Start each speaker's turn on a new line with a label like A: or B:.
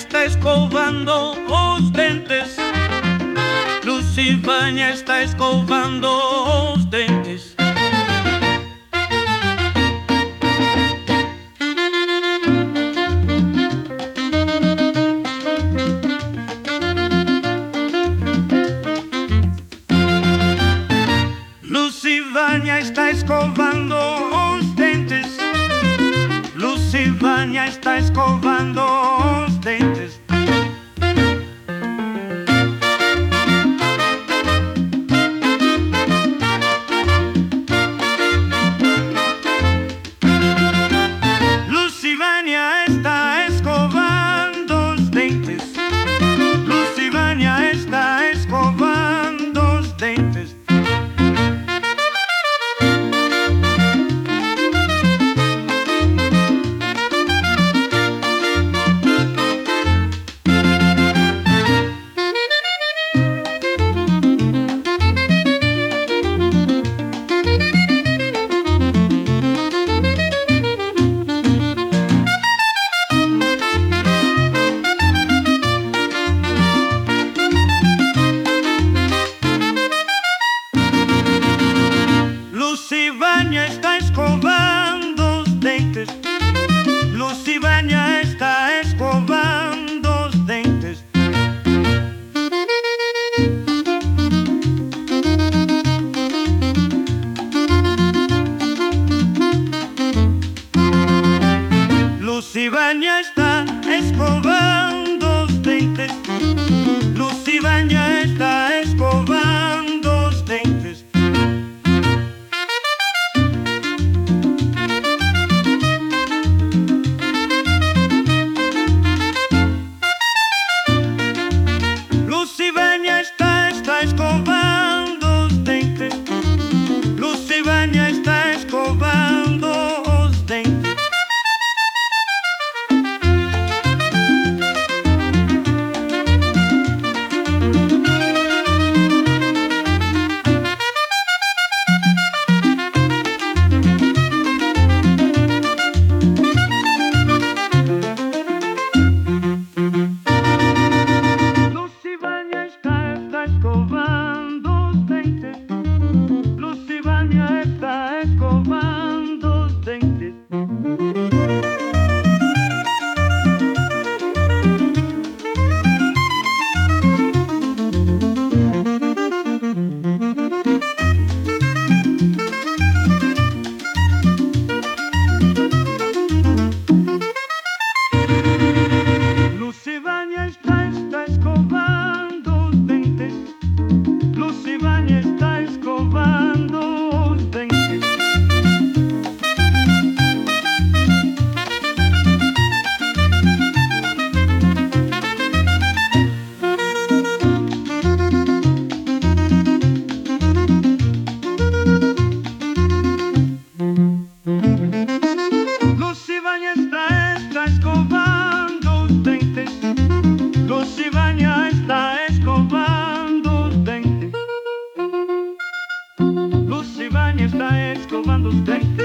A: está escovando os dentes. Lucivânia está escovando os dentes. Lucivânia está escovando os dentes. Lucivânia está escovando os dentes. Lucivânia está escovando os dentes. Lucivânia está escovando os dentes. Lucivânia está escovando os dentes. Lucivânia está escovando os dentes. Lucivânia está escovando os dentes. Lucivânia está escovando os dentes. Lucivânia está escovando os dentes. Lucivânia está escovando os dentes. Lucivânia está escovando os dentes. Lucivânia está escovando os dentes. Lucivânia está escovando os dentes. Lucivânia está escovando os dentes. Lucivânia está escovando os dentes. Lucivânia está escovando os dentes. Lucivânia está escovando os dentes.